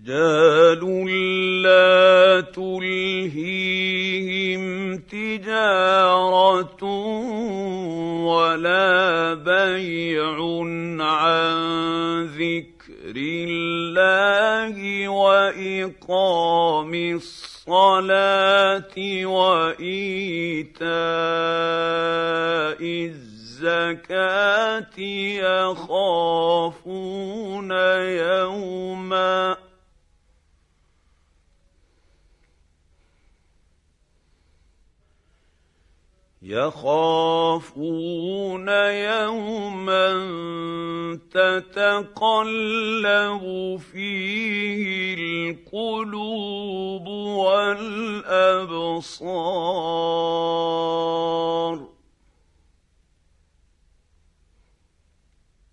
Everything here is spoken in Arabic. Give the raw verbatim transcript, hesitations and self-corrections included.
رجال لا تلهيهم تجارة ولا بيع عن ذكر الله وإقام الصلاة وإيتاء الزكاة يخافون يوما يخافون يوما تتقلب فيه القلوب والأبصار